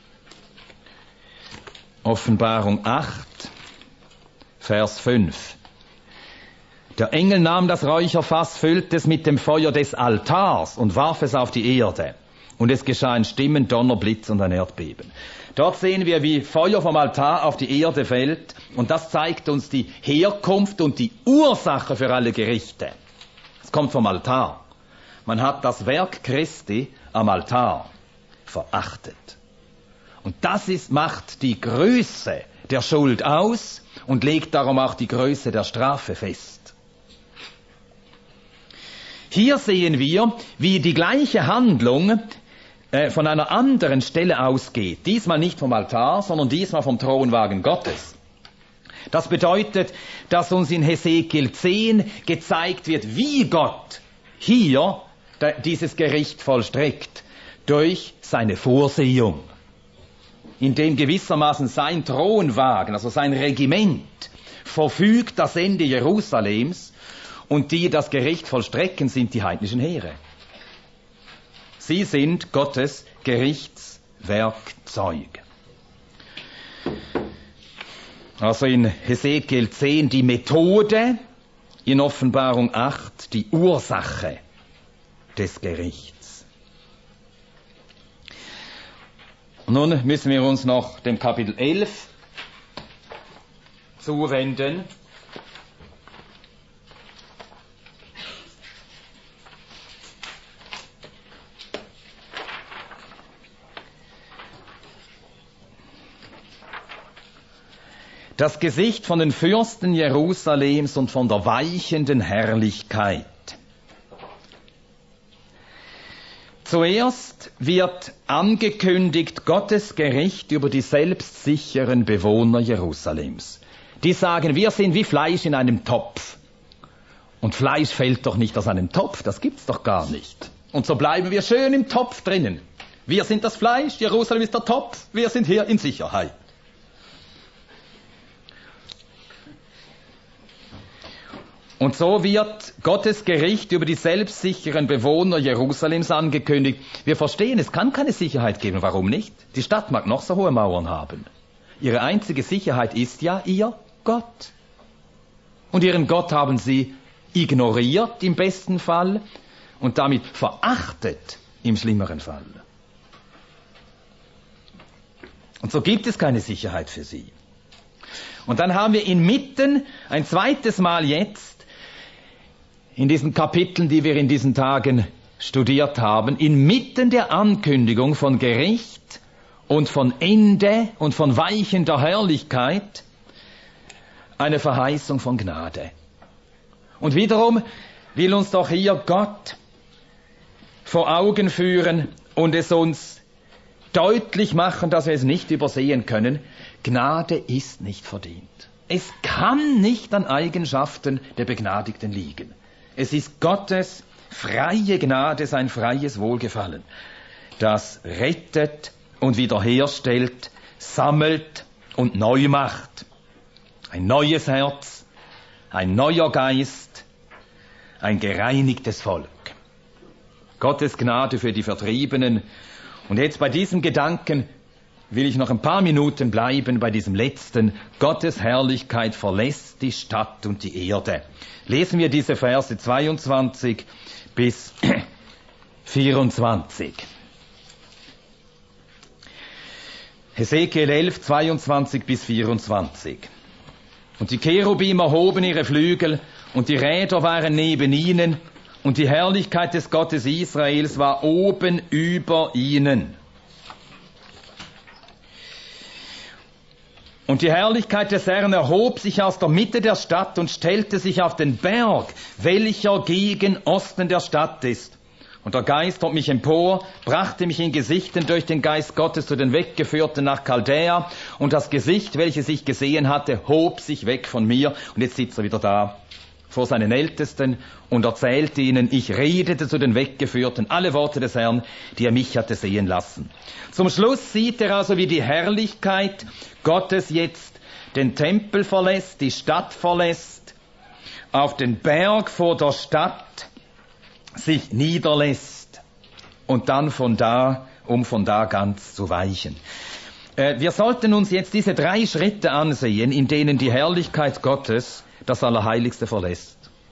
Offenbarung acht, Vers fünf. Der Engel nahm das Räucherfass, füllte es mit dem Feuer des Altars und warf es auf die Erde. Und es geschahen Stimmen, Donner, Blitz und ein Erdbeben. Dort sehen wir, wie Feuer vom Altar auf die Erde fällt, und das zeigt uns die Herkunft und die Ursache für alle Gerichte. Es kommt vom Altar. Man hat das Werk Christi am Altar verachtet. Und das ist, macht die Größe der Schuld aus und legt darum auch die Größe der Strafe fest. Hier sehen wir, wie die gleiche Handlung äh, von einer anderen Stelle ausgeht. Diesmal nicht vom Altar, sondern diesmal vom Thronwagen Gottes. Das bedeutet, dass uns in Hesekiel zehn gezeigt wird, wie Gott hier dieses Gericht vollstreckt, durch seine Vorsehung, indem gewissermaßen sein Thronwagen, also sein Regiment, verfügt das Ende Jerusalems, und die das Gericht vollstrecken, sind die heidnischen Heere. Sie sind Gottes Gerichtswerkzeug. Also in Hesekiel zehn die Methode, in Offenbarung acht die Ursache des Gerichts. Und nun müssen wir uns noch dem Kapitel elf zuwenden. Das Gesicht von den Fürsten Jerusalems und von der weichenden Herrlichkeit. Zuerst wird angekündigt Gottes Gericht über die selbstsicheren Bewohner Jerusalems. Die sagen, wir sind wie Fleisch in einem Topf. Und Fleisch fällt doch nicht aus einem Topf, das gibt's doch gar nicht. Und so bleiben wir schön im Topf drinnen. Wir sind das Fleisch, Jerusalem ist der Topf, wir sind hier in Sicherheit. Und so wird Gottes Gericht über die selbstsicheren Bewohner Jerusalems angekündigt. Wir verstehen, es kann keine Sicherheit geben. Warum nicht? Die Stadt mag noch so hohe Mauern haben. Ihre einzige Sicherheit ist ja ihr Gott. Und ihren Gott haben sie ignoriert im besten Fall und damit verachtet im schlimmeren Fall. Und so gibt es keine Sicherheit für sie. Und dann haben wir inmitten ein zweites Mal jetzt in diesen Kapiteln, die wir in diesen Tagen studiert haben, inmitten der Ankündigung von Gericht und von Ende und von weichender Herrlichkeit eine Verheißung von Gnade. Und wiederum will uns doch hier Gott vor Augen führen und es uns deutlich machen, dass wir es nicht übersehen können. Gnade ist nicht verdient. Es kann nicht an Eigenschaften der Begnadigten liegen. Es ist Gottes freie Gnade, sein freies Wohlgefallen, das rettet und wiederherstellt, sammelt und neu macht. Ein neues Herz, ein neuer Geist, ein gereinigtes Volk. Gottes Gnade für die Vertriebenen. Und jetzt bei diesem Gedanken will ich noch ein paar Minuten bleiben, bei diesem letzten. Gottes Herrlichkeit verlässt die Stadt und die Erde. Lesen wir diese Verse zweiundzwanzig bis vierundzwanzig. Hesekiel elf, zweiundzwanzig bis vierundzwanzig. Und die Cherubim erhoben ihre Flügel, und die Räder waren neben ihnen, und die Herrlichkeit des Gottes Israels war oben über ihnen. Und die Herrlichkeit des Herrn erhob sich aus der Mitte der Stadt und stellte sich auf den Berg, welcher gegen Osten der Stadt ist. Und der Geist hob mich empor, brachte mich in Gesichten durch den Geist Gottes zu den Weggeführten nach Chaldea. Und das Gesicht, welches ich gesehen hatte, hob sich weg von mir. Und jetzt sitzt er wieder da vor seinen Ältesten und erzählte ihnen, ich redete zu den Weggeführten alle Worte des Herrn, die er mich hatte sehen lassen. Zum Schluss sieht er also, wie die Herrlichkeit Gottes jetzt den Tempel verlässt, die Stadt verlässt, auf den Berg vor der Stadt sich niederlässt und dann von da, um von da ganz zu weichen. Äh, wir sollten uns jetzt diese drei Schritte ansehen, in denen die Herrlichkeit Gottes das Allerheiligste verlässt.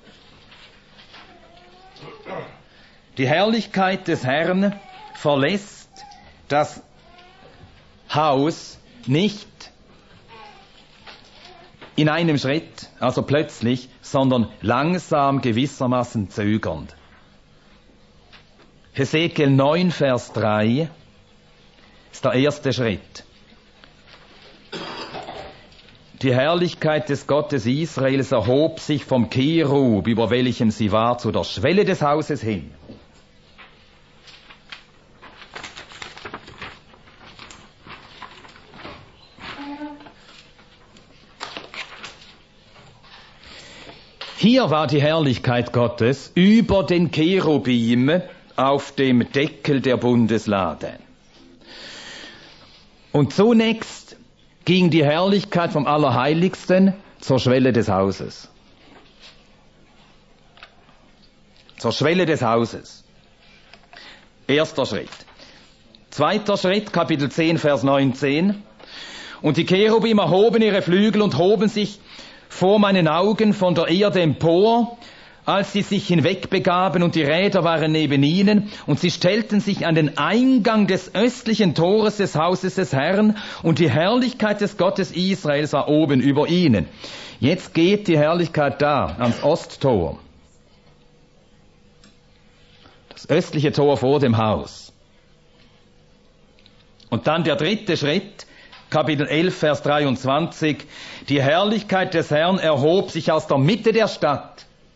Die Herrlichkeit des Herrn verlässt das Haus nicht in einem Schritt, also plötzlich, sondern langsam, gewissermaßen zögernd. Hesekiel neun, Vers drei ist der erste Schritt. Die Herrlichkeit des Gottes Israels erhob sich vom Cherub, über welchem sie war, zu der Schwelle des Hauses hin. Hier war die Herrlichkeit Gottes über den Cherubim auf dem Deckel der Bundeslade. Und zunächst ging die Herrlichkeit vom Allerheiligsten zur Schwelle des Hauses. Zur Schwelle des Hauses. Erster Schritt. Zweiter Schritt, Kapitel zehn, Vers neunzehn. Und die Cherubim erhoben ihre Flügel und hoben sich vor meinen Augen von der Erde empor, als sie sich hinwegbegaben, und die Räder waren neben ihnen, und sie stellten sich an den Eingang des östlichen Tores des Hauses des Herrn, und die Herrlichkeit des Gottes Israels war oben über ihnen. Jetzt geht die Herrlichkeit da, ans Osttor. Das östliche Tor vor dem Haus. Und dann der dritte Schritt, Kapitel elf, Vers dreiundzwanzig. Die Herrlichkeit des Herrn erhob sich aus der Mitte der Stadt.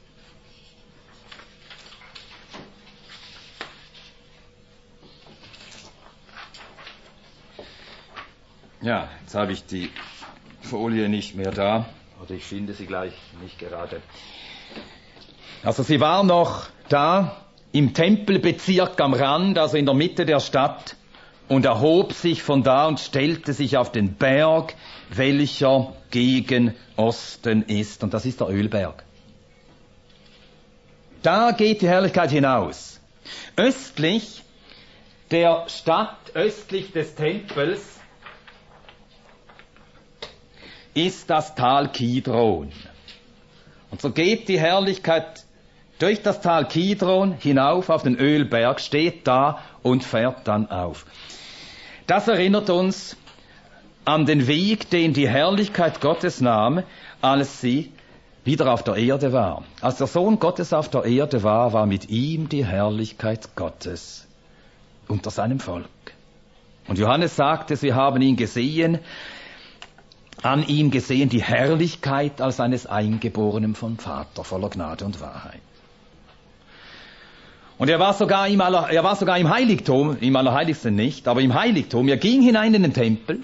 Ja, jetzt habe ich die Folie nicht mehr da, oder ich finde sie gleich nicht gerade. Also sie war noch da im Tempelbezirk am Rand, also in der Mitte der Stadt, und erhob sich von da und stellte sich auf den Berg, welcher gegen Osten ist. Und das ist der Ölberg. Da geht die Herrlichkeit hinaus. Östlich der Stadt, östlich des Tempels, ist das Tal Kidron. Und so geht die Herrlichkeit durch das Tal Kidron hinauf auf den Ölberg, steht da und fährt dann auf. Das erinnert uns an den Weg, den die Herrlichkeit Gottes nahm, als sie, wieder auf der Erde war. Als der Sohn Gottes auf der Erde war, war mit ihm die Herrlichkeit Gottes unter seinem Volk. Und Johannes sagte, sie haben ihn gesehen, an ihm gesehen die Herrlichkeit als eines Eingeborenen vom Vater, voller Gnade und Wahrheit. Und er war sogar im, Aller, er war sogar im Heiligtum, im Allerheiligsten nicht, aber im Heiligtum. Er ging hinein in den Tempel.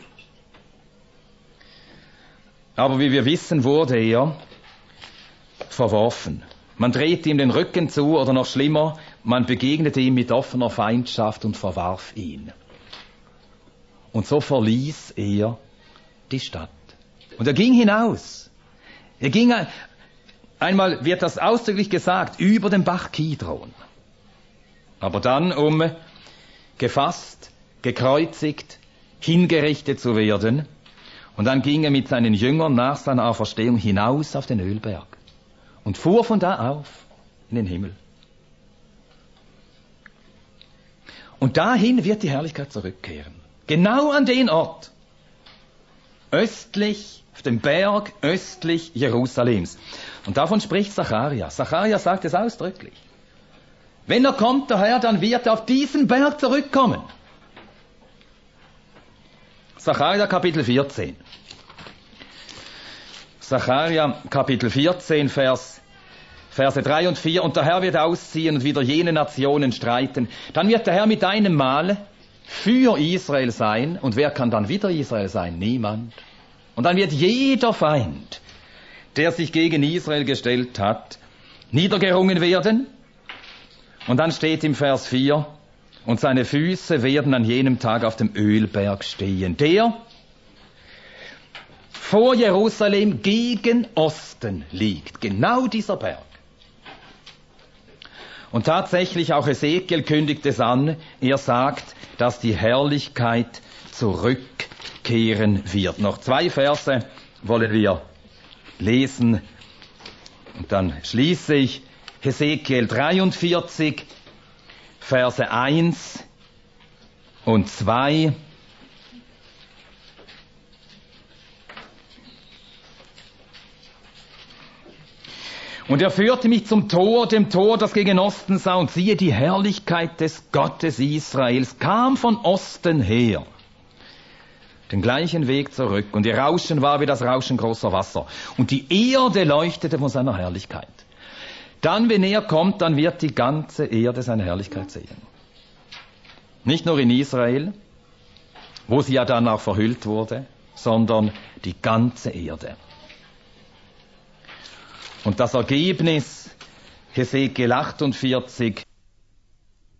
Aber wie wir wissen, wurde er verworfen. Man drehte ihm den Rücken zu oder noch schlimmer, man begegnete ihm mit offener Feindschaft und verwarf ihn. Und so verließ er die Stadt. Und er ging hinaus. Er ging, einmal wird das ausdrücklich gesagt, über den Bach Kidron. Aber dann, um gefasst, gekreuzigt, hingerichtet zu werden. Und dann ging er mit seinen Jüngern nach seiner Auferstehung hinaus auf den Ölberg und fuhr von da auf in den Himmel. Und dahin wird die Herrlichkeit zurückkehren. Genau an den Ort. Östlich, auf dem Berg, östlich Jerusalems. Und davon spricht Zacharia. Zacharia sagt es ausdrücklich. Wenn er kommt, der Herr, dann wird er auf diesen Berg zurückkommen. Zacharia Kapitel vierzehn. Zacharia Kapitel vierzehn, Vers, Verse drei und vier. Und der Herr wird ausziehen und wieder jene Nationen streiten. Dann wird der Herr mit einem Mal für Israel sein. Und wer kann dann wieder Israel sein? Niemand. Und dann wird jeder Feind, der sich gegen Israel gestellt hat, niedergerungen werden. Und dann steht im Vers vier, und seine Füße werden an jenem Tag auf dem Ölberg stehen, der vor Jerusalem gegen Osten liegt. Genau dieser Berg. Und tatsächlich auch Ezekiel kündigt es an. Er sagt, dass die Herrlichkeit zurückkehren wird. Noch zwei Verse wollen wir lesen. Und dann schließe ich Hesekiel dreiundvierzig, Verse eins und zwei. Und er führte mich zum Tor, dem Tor, das gegen Osten sah, und siehe, die Herrlichkeit des Gottes Israels kam von Osten her, den gleichen Weg zurück, und ihr Rauschen war wie das Rauschen großer Wasser, und die Erde leuchtete von seiner Herrlichkeit. Dann, wenn er kommt, dann wird die ganze Erde seine Herrlichkeit sehen. Nicht nur in Israel, wo sie ja dann auch verhüllt wurde, sondern die ganze Erde. Und das Ergebnis, Hesekiel achtundvierzig,